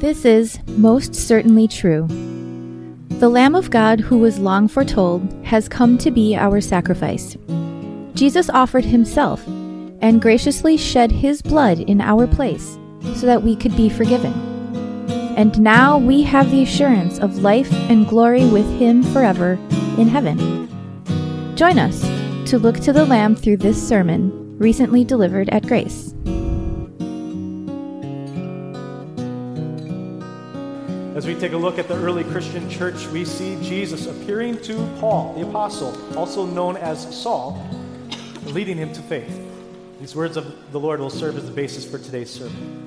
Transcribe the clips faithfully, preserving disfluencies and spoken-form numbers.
This is most certainly true. The Lamb of God who was long foretold has come to be our sacrifice. Jesus offered himself and graciously shed his blood in our place so that we could be forgiven. And now we have the assurance of life and glory with him forever in heaven. Join us to look to the Lamb through this sermon recently delivered at Grace. As we take a look at the early Christian church, we see Jesus appearing to Paul, the apostle, also known as Saul, leading him to faith. These words of the Lord will serve as the basis for today's sermon.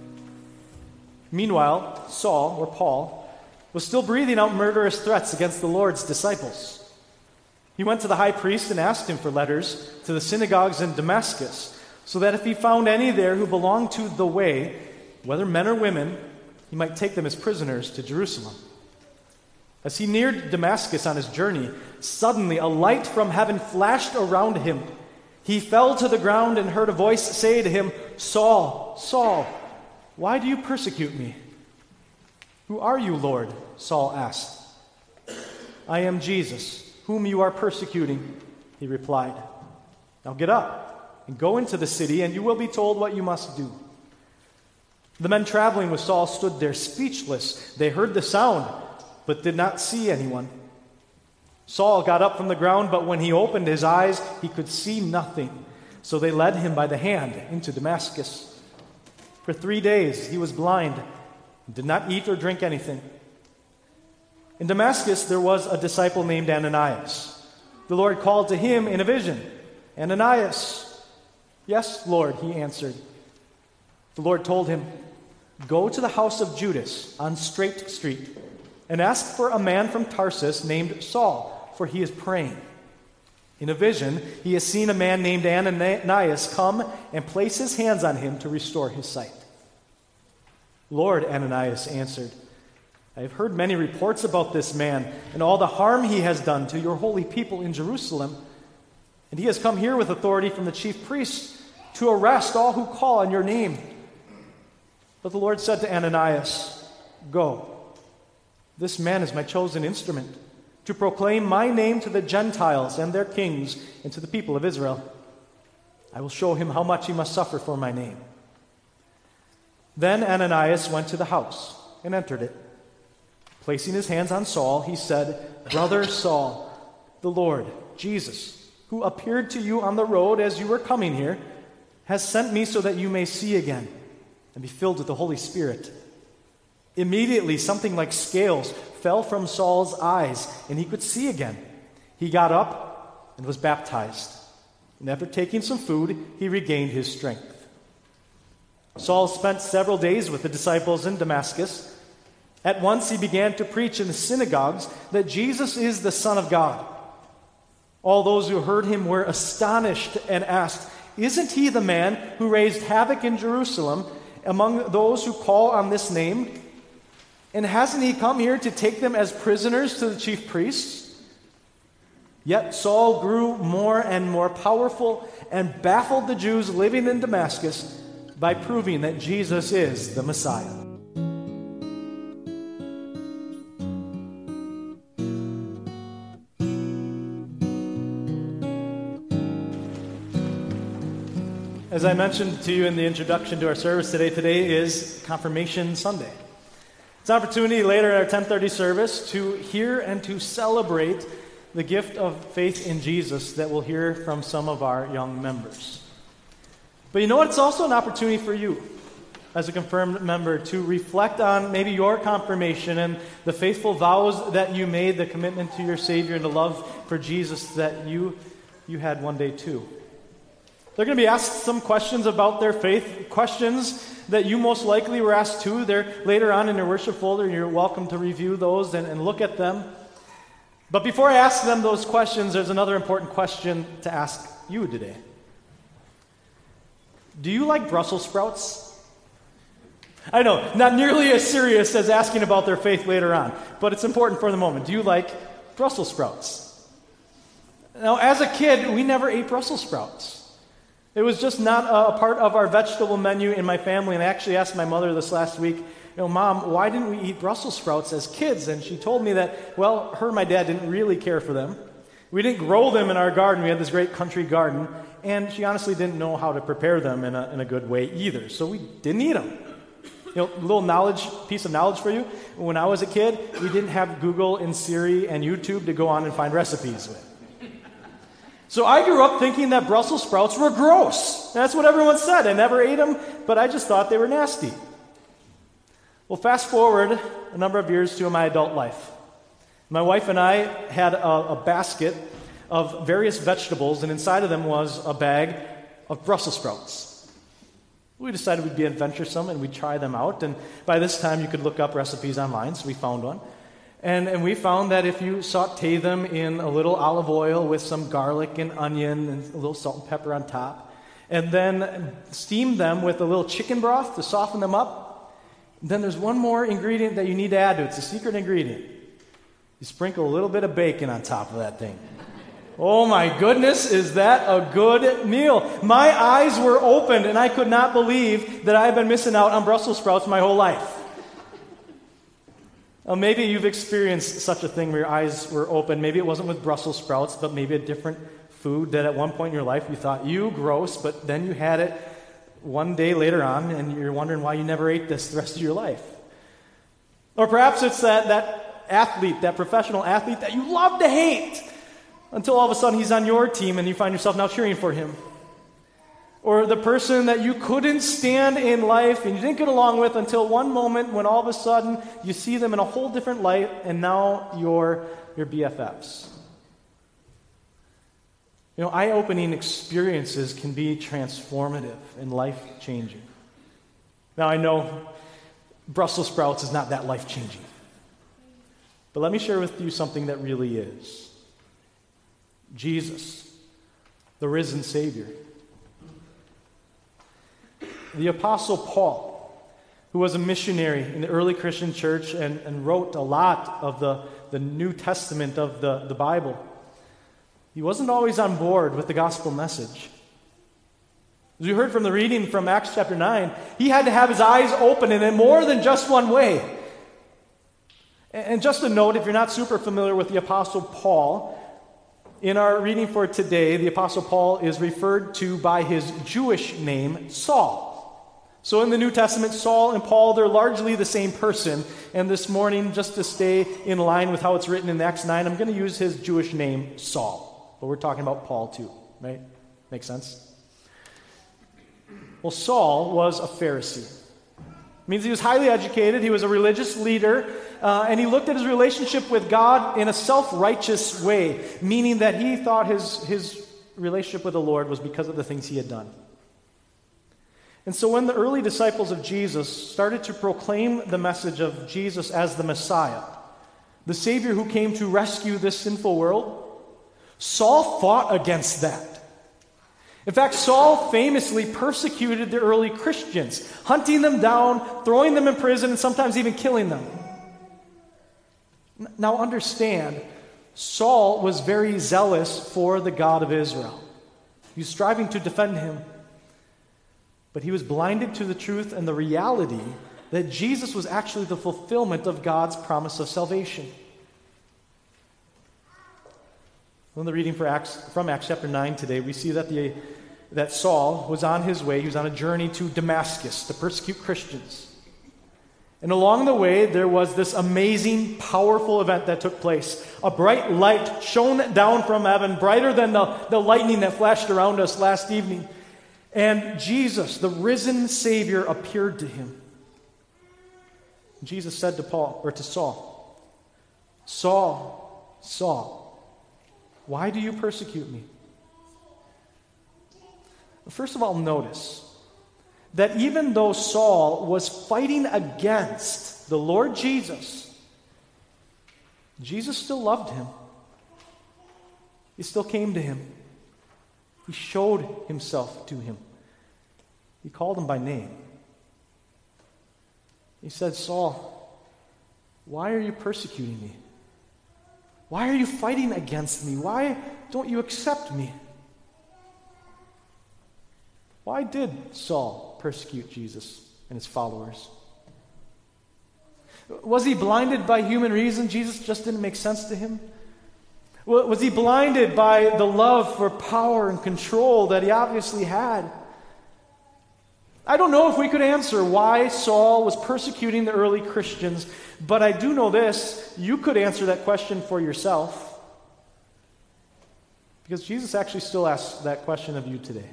Meanwhile, Saul, or Paul, was still breathing out murderous threats against the Lord's disciples. He went to the high priest and asked him for letters to the synagogues in Damascus, so that if he found any there who belonged to the way, whether men or women, he might take them as prisoners to Jerusalem. As he neared Damascus on his journey, suddenly a light from heaven flashed around him. He fell to the ground and heard a voice say to him, "Saul, Saul, why do you persecute me?" "Who are you, Lord?" Saul asked. "I am Jesus, whom you are persecuting," he replied. "Now get up and go into the city, and you will be told what you must do." The men traveling with Saul stood there speechless. They heard the sound, but did not see anyone. Saul got up from the ground, but when he opened his eyes, he could see nothing. So they led him by the hand into Damascus. For three days he was blind and did not eat or drink anything. In Damascus there was a disciple named Ananias. The Lord called to him in a vision, "Ananias." "Yes, Lord," he answered. The Lord told him, "Go to the house of Judas on Straight Street and ask for a man from Tarsus named Saul, for he is praying. In a vision, he has seen a man named Ananias come and place his hands on him to restore his sight." "Lord," Ananias answered, "I have heard many reports about this man and all the harm he has done to your holy people in Jerusalem. And he has come here with authority from the chief priests to arrest all who call on your name." But the Lord said to Ananias, "Go. This man is my chosen instrument to proclaim my name to the Gentiles and their kings and to the people of Israel. I will show him how much he must suffer for my name." Then Ananias went to the house and entered it. Placing his hands on Saul, he said, "Brother Saul, the Lord, Jesus, who appeared to you on the road as you were coming here, has sent me so that you may see again and be filled with the Holy Spirit." Immediately, something like scales fell from Saul's eyes, and he could see again. He got up and was baptized. And after taking some food, he regained his strength. Saul spent several days with the disciples in Damascus. At once he began to preach in the synagogues that Jesus is the Son of God. All those who heard him were astonished and asked, "Isn't he the man who raised havoc in Jerusalem among those who call on this name? And hasn't he come here to take them as prisoners to the chief priests?" Yet Saul grew more and more powerful and baffled the Jews living in Damascus by proving that Jesus is the Messiah. As I mentioned to you in the introduction to our service today, today is Confirmation Sunday. It's an opportunity later at our ten thirty service to hear and to celebrate the gift of faith in Jesus that we'll hear from some of our young members. But you know what? It's also an opportunity for you as a confirmed member to reflect on maybe your confirmation and the faithful vows that you made, the commitment to your Savior and the love for Jesus that you, you had one day too. They're going to be asked some questions about their faith, questions that you most likely were asked too. They're later on in your worship folder, and you're welcome to review those and, and look at them. But before I ask them those questions, there's another important question to ask you today. Do you like Brussels sprouts? I know, not nearly as serious as asking about their faith later on, but it's important for the moment. Do you like Brussels sprouts? Now, as a kid, we never ate Brussels sprouts. It was just not a part of our vegetable menu in my family, and I actually asked my mother this last week know, Mom, why didn't we eat Brussels sprouts as kids? And she told me that, well, her and my dad didn't really care for them. We didn't grow them in our garden. We had this great country garden. And she honestly didn't know how to prepare them in a, in a good way either. So we didn't eat them. You know, a little knowledge, piece of knowledge for you. When I was a kid, we didn't have Google and Siri and YouTube to go on and find recipes with. So I grew up thinking that Brussels sprouts were gross. That's what everyone said. I never ate them, but I just thought they were nasty. Well, fast forward a number of years to my adult life. My wife and I had a, a basket of various vegetables, and inside of them was a bag of Brussels sprouts. We decided we'd be adventuresome and we'd try them out, and by this time you could look up recipes online, so we found one. And, and we found that if you saute them in a little olive oil with some garlic and onion and a little salt and pepper on top, and then steam them with a little chicken broth to soften them up, then there's one more ingredient that you need to add to it. It's a secret ingredient. You sprinkle a little bit of bacon on top of that thing. Oh my goodness, is that a good meal? My eyes were opened and I could not believe that I had been missing out on Brussels sprouts my whole life. Uh, maybe you've experienced such a thing where your eyes were open. Maybe it wasn't with Brussels sprouts, but maybe a different food that at one point in your life you thought, you gross, but then you had it one day later on and you're wondering why you never ate this the rest of your life. Or perhaps it's that, that athlete, that professional athlete that you love to hate, until all of a sudden he's on your team and you find yourself now cheering for him. Or the person that you couldn't stand in life and you didn't get along with until one moment when all of a sudden you see them in a whole different light and now you're your B F Fs. You know, eye-opening experiences can be transformative and life-changing. Now I know Brussels sprouts is not that life-changing. But let me share with you something that really is. Jesus, the risen Savior. The Apostle Paul, who was a missionary in the early Christian church and, and wrote a lot of the, the New Testament of the, the Bible, he wasn't always on board with the gospel message. As you heard from the reading from Acts chapter nine, he had to have his eyes open and in more than just one way. And just a note, if you're not super familiar with the Apostle Paul, in our reading for today, the Apostle Paul is referred to by his Jewish name, Saul. So in the New Testament, Saul and Paul, they're largely the same person. And this morning, just to stay in line with how it's written in Acts nine, I'm going to use his Jewish name, Saul. But we're talking about Paul too, right? Makes sense? Well, Saul was a Pharisee. It means he was highly educated, he was a religious leader, uh, and he looked at his relationship with God in a self-righteous way, meaning that he thought his, his relationship with the Lord was because of the things he had done. And so when the early disciples of Jesus started to proclaim the message of Jesus as the Messiah, the Savior who came to rescue this sinful world, Saul fought against that. In fact, Saul famously persecuted the early Christians, hunting them down, throwing them in prison, and sometimes even killing them. Now understand, Saul was very zealous for the God of Israel. He was striving to defend him. But he was blinded to the truth and the reality that Jesus was actually the fulfillment of God's promise of salvation. In the reading for Acts, from Acts chapter nine today, we see that, the, that Saul was on his way. He was on a journey to Damascus to persecute Christians. And along the way, there was this amazing, powerful event that took place. A bright light shone down from heaven, brighter than the, the lightning that flashed around us last evening. And Jesus, the risen Savior, appeared to him. Jesus said to Paul, or to Saul, Saul, Saul, why do you persecute me? First of all, notice that even though Saul was fighting against the Lord Jesus, Jesus still loved him. He still came to him. He showed himself to him. He called him by name. He said, Saul, why are you persecuting me? Why are you fighting against me? Why don't you accept me? Why did Saul persecute Jesus and his followers? Was he blinded by human reason? Jesus just didn't make sense to him? Was he blinded by the love for power and control that he obviously had? I don't know if we could answer why Saul was persecuting the early Christians, but I do know this: you could answer that question for yourself. Because Jesus actually still asks that question of you today.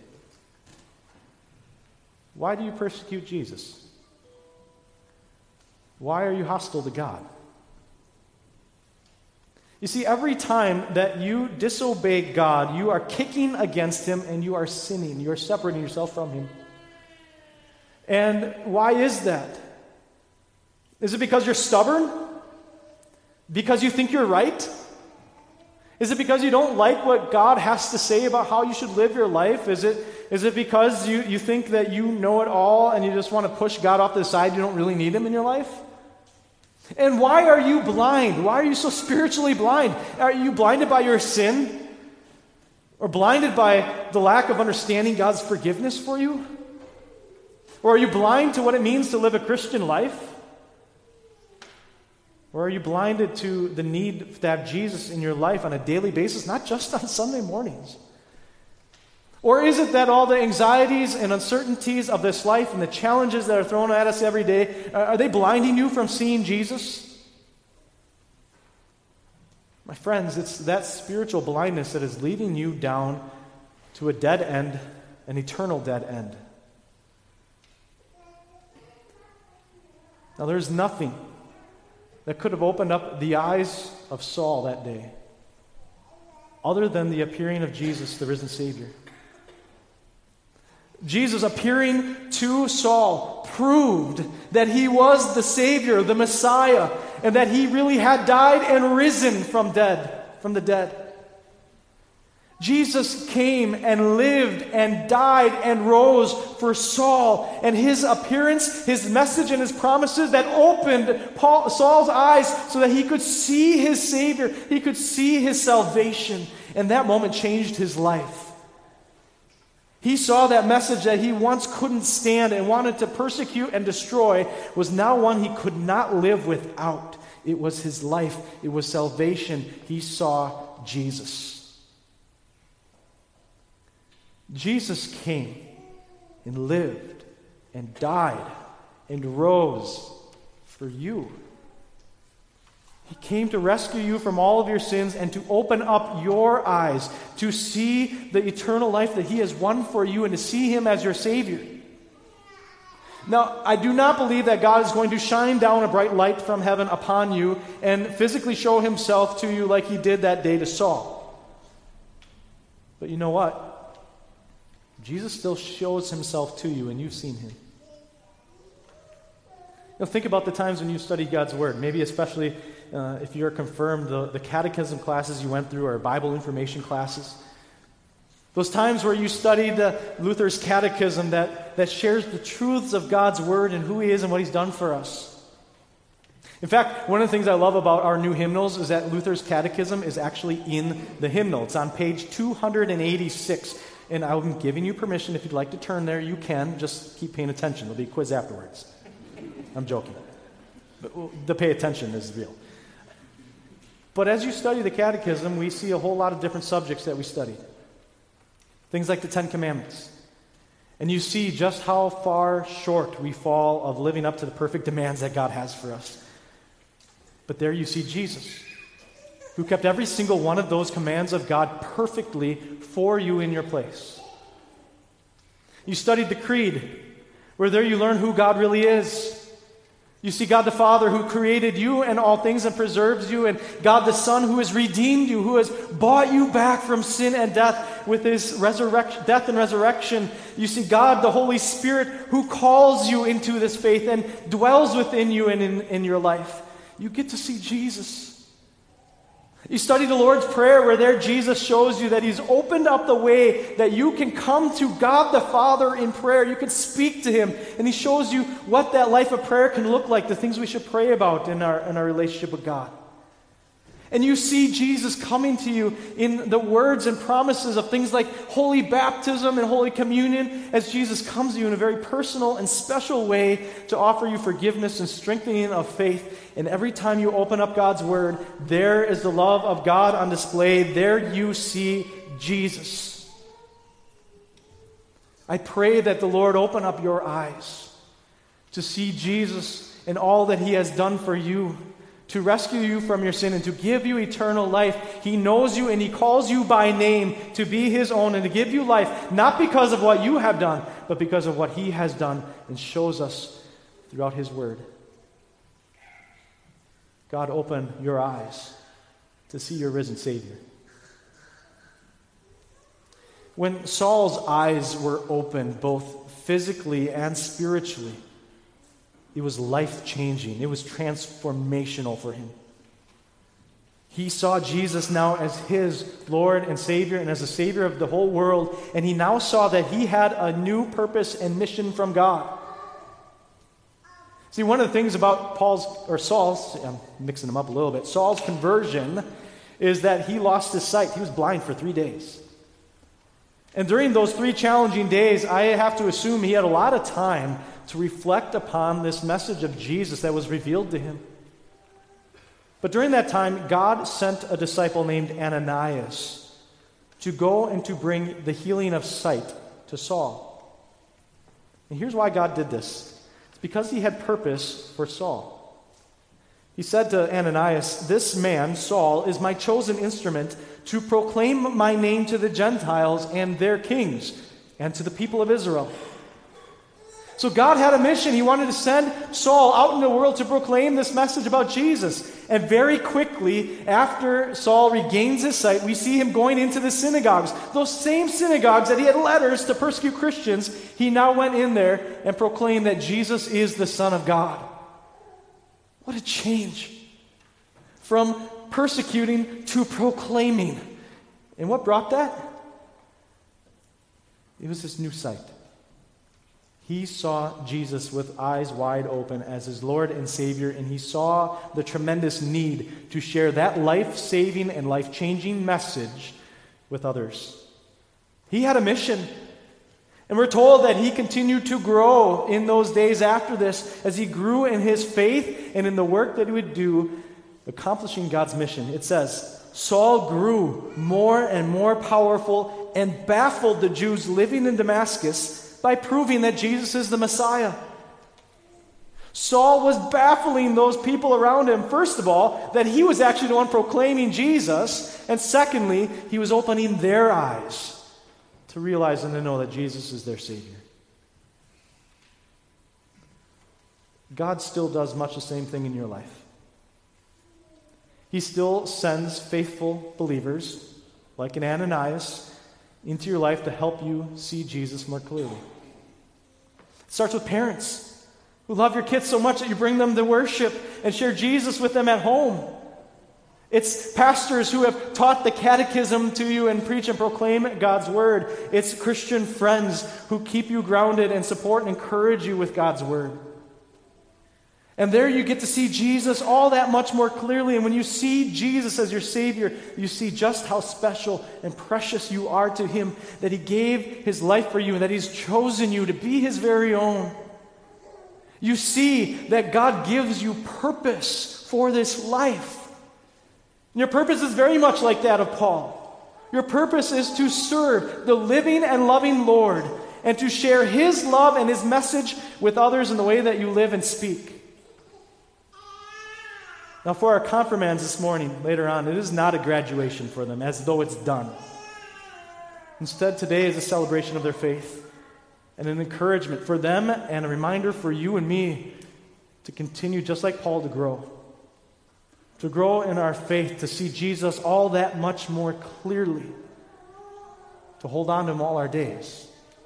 Why do you persecute Jesus? Why are you hostile to God? You see, every time that you disobey God, you are kicking against Him and you are sinning. You are separating yourself from Him. And why is that? Is it because you're stubborn? Because you think you're right? Is it because you don't like what God has to say about how you should live your life? Is it, is it because you, you think that you know it all and you just want to push God off to the side, you don't really need Him in your life? And why are you blind? Why are you so spiritually blind? Are you blinded by your sin? Or blinded by the lack of understanding God's forgiveness for you? Or are you blind to what it means to live a Christian life? Or are you blinded to the need to have Jesus in your life on a daily basis, not just on Sunday mornings? Or is it that all the anxieties and uncertainties of this life and the challenges that are thrown at us every day, are they blinding you from seeing Jesus? My friends, it's that spiritual blindness that is leading you down to a dead end, an eternal dead end. Now, there's nothing that could have opened up the eyes of Saul that day other than the appearing of Jesus, the risen Savior. Jesus appearing to Saul proved that he was the Savior, the Messiah, and that he really had died and risen from dead, from the dead. Jesus came and lived and died and rose for Saul. And his appearance, his message, and his promises that opened Paul, Saul's eyes so that he could see his Savior. He could see his salvation. And that moment changed his life. He saw that message that he once couldn't stand and wanted to persecute and destroy was now one he could not live without. It was his life. It was salvation. He saw Jesus. Jesus came and lived and died and rose for you. He came to rescue you from all of your sins and to open up your eyes to see the eternal life that He has won for you and to see Him as your Savior. Now, I do not believe that God is going to shine down a bright light from heaven upon you and physically show Himself to you like He did that day to Saul. But you know what? Jesus still shows Himself to you, and you've seen Him. Now, think about the times when you studied God's Word. Maybe especially uh, if you're confirmed, the, the catechism classes you went through or Bible information classes. Those times where you studied uh, Luther's catechism that, that shares the truths of God's Word and who He is and what He's done for us. In fact, one of the things I love about our new hymnals is that Luther's catechism is actually in the hymnal. It's on page two hundred eighty-six. And I'm giving you permission, if you'd like to turn there, you can. Just keep paying attention. There'll be a quiz afterwards. I'm joking. But the pay attention is real. But as you study the catechism, we see a whole lot of different subjects that we studied. Things like the Ten Commandments. And you see just how far short we fall of living up to the perfect demands that God has for us. But there you see Jesus, who kept every single one of those commands of God perfectly for you in your place. You studied the Creed, where there you learn who God really is. You see God the Father who created you and all things and preserves you, and God the Son who has redeemed you, who has bought you back from sin and death with His resurrection, death and resurrection. You see God the Holy Spirit who calls you into this faith and dwells within you and in, in your life. You get to see Jesus. You study the Lord's Prayer, where there Jesus shows you that He's opened up the way that you can come to God the Father in prayer. You can speak to Him, and He shows you what that life of prayer can look like, the things we should pray about in our, in our relationship with God. And you see Jesus coming to you in the words and promises of things like holy baptism and holy communion, as Jesus comes to you in a very personal and special way to offer you forgiveness and strengthening of faith. And every time you open up God's word, there is the love of God on display. There you see Jesus. I pray that the Lord open up your eyes to see Jesus and all that he has done for you, to rescue you from your sin and to give you eternal life. He knows you and he calls you by name to be his own and to give you life, not because of what you have done, but because of what he has done and shows us throughout his word. God, open your eyes to see your risen Savior. When Saul's eyes were opened, both physically and spiritually, it was life-changing. It was transformational for him. He saw Jesus now as his Lord and Savior and as the Savior of the whole world, and he now saw that he had a new purpose and mission from God. See, one of the things about Paul's, or Saul's, I'm mixing them up a little bit, Saul's conversion is that he lost his sight. He was blind for three days. And during those three challenging days, I have to assume he had a lot of time to reflect upon this message of Jesus that was revealed to him. But during that time, God sent a disciple named Ananias to go and to bring the healing of sight to Saul. And here's why God did this. It's because he had purpose for Saul. He said to Ananias, "This man, Saul, is my chosen instrument to proclaim my name to the Gentiles and their kings, and to the people of Israel." So God had a mission. He wanted to send Saul out in the world to proclaim this message about Jesus. And very quickly, after Saul regains his sight, we see him going into the synagogues. Those same synagogues that he had letters to persecute Christians, he now went in there and proclaimed that Jesus is the Son of God. What a change from persecuting to proclaiming. And what brought that? It was his new sight. He saw Jesus with eyes wide open as his Lord and Savior, and he saw the tremendous need to share that life-saving and life-changing message with others. He had a mission. And we're told that he continued to grow in those days after this as he grew in his faith and in the work that he would do, accomplishing God's mission. It says, Saul grew more and more powerful and baffled the Jews living in Damascus by proving that Jesus is the Messiah. Saul was baffling those people around him, first of all, that he was actually the one proclaiming Jesus, and secondly, he was opening their eyes to realize and to know that Jesus is their Savior. God still does much the same thing in your life. He still sends faithful believers, like an Ananias, into your life to help you see Jesus more clearly. It starts with parents who love your kids so much that you bring them to worship and share Jesus with them at home. It's pastors who have taught the catechism to you and preach and proclaim God's word. It's Christian friends who keep you grounded and support and encourage you with God's word. And there you get to see Jesus all that much more clearly. And when you see Jesus as your Savior, you see just how special and precious you are to him, that he gave his life for you and that he's chosen you to be his very own. You see that God gives you purpose for this life. And your purpose is very much like that of Paul. Your purpose is to serve the living and loving Lord and to share his love and his message with others in the way that you live and speak. Now, for our confirmands this morning, later on, it is not a graduation for them, as though it's done. Instead, today is a celebration of their faith and an encouragement for them and a reminder for you and me to continue, just like Paul, to grow. To grow in our faith, to see Jesus all that much more clearly, to hold on to him all our days.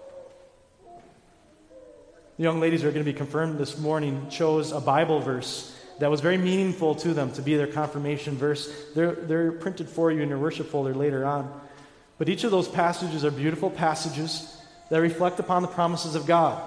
The young ladies who are going to be confirmed this morning chose a Bible verse that was very meaningful to them to be their confirmation verse. They're, they're printed for you in your worship folder later on. But each of those passages are beautiful passages that reflect upon the promises of God.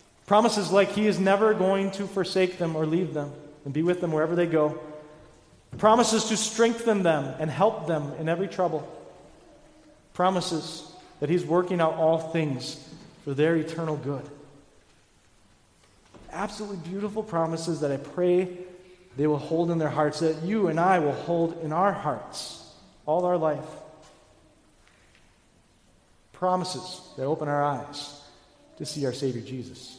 Promises like he is never going to forsake them or leave them and be with them wherever they go. Promises to strengthen them and help them in every trouble. Promises that he's working out all things for their eternal good. Absolutely beautiful promises that I pray they will hold in their hearts, that you and I will hold in our hearts all our life. Promises that open our eyes to see our Savior Jesus.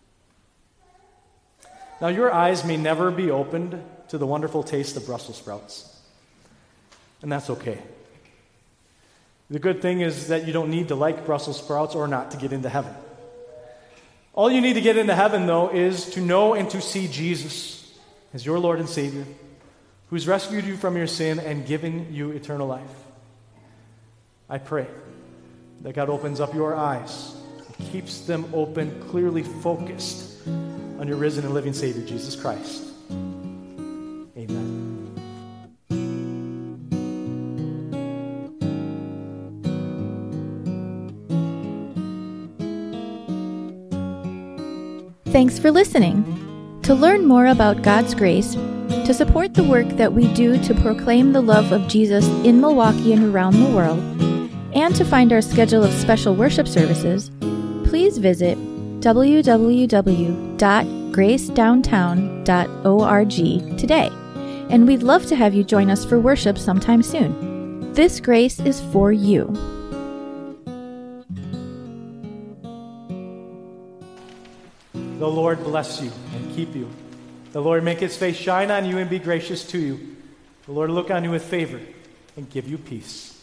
Now, your eyes may never be opened to the wonderful taste of Brussels sprouts, and that's okay. The good thing is that you don't need to like Brussels sprouts or not to get into heaven. All you need to get into heaven, though, is to know and to see Jesus as your Lord and Savior, who's rescued you from your sin and given you eternal life. I pray that God opens up your eyes and keeps them open, clearly focused on your risen and living Savior, Jesus Christ. Amen. Thanks for listening. To learn more about God's grace, to support the work that we do to proclaim the love of Jesus in Milwaukee and around the world, and to find our schedule of special worship services, please visit w w w dot grace downtown dot org today. And we'd love to have you join us for worship sometime soon. This grace is for you. The Lord bless you and keep you. The Lord make his face shine on you and be gracious to you. The Lord look on you with favor and give you peace.